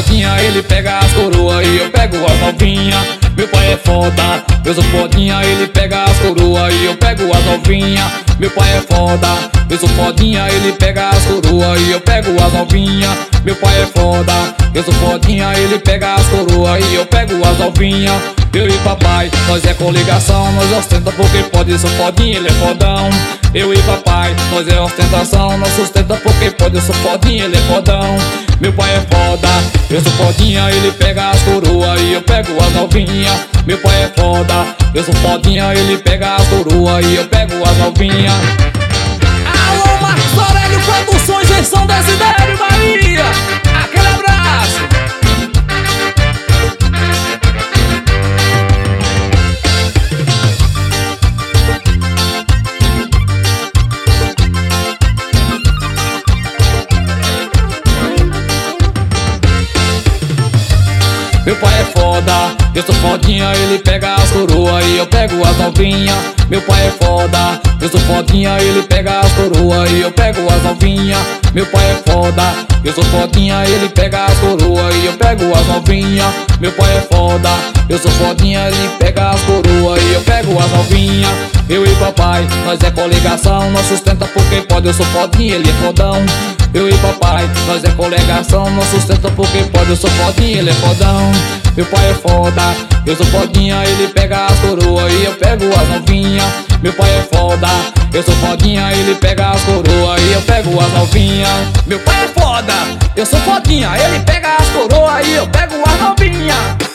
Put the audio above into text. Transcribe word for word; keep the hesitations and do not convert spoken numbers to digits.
fodinha, ele pega as coroas e eu pego as novinha. Meu pai é foda, eu sou fodinha, ele pega as coroas e eu pego as novinha. Meu pai é foda, eu sou fodinha, ele pega as coroas e eu pego as novinha. Meu pai é foda, eu sou fodinha, ele pega as coroas e eu pego as novinha. Eu e papai, nós é coligação, nós ostenta porque pode, eu sou fodinha, ele é fodão. Eu e papai, nós é ostentação, nós sustenta porque pode, eu sou fodinha, ele é fodão. Meu pai é foda, eu sou fodinha, ele pega as coroas e eu pego as novinha. Meu pai é foda, eu sou fodinha, ele pega as coroas e eu pego as novinha. Alô, Marcos Aurélio Produções em São Desidério, Bahia. Aquele abraço. Meu pai é foda, eu sou fodinha, ele pega as coroas e eu pego as novinha. Meu pai é foda, eu sou fodinha, ele pega as coroas e eu pego as novinha. Meu pai é foda, eu sou fodinha, ele pega as coroas e eu pego as novinha. Meu pai é foda, eu sou fodinha, ele pega as coroas e eu pego as novinha. Eu e papai, nós é coligação, nós sustenta porque pode, eu sou fodinha, ele é fodão. Eu e papai, nós é coligação, nós sustenta porque pode, eu sou fodinha, ele é fodão. Meu pai é foda, eu sou fodinha, ele pega as coroas e eu pego as novinha. Meu pai é foda, eu sou fodinha, ele pega as coroas e eu pego as novinha. Meu pai é foda, eu sou fodinha, ele pega as coroas e eu pego as novinha.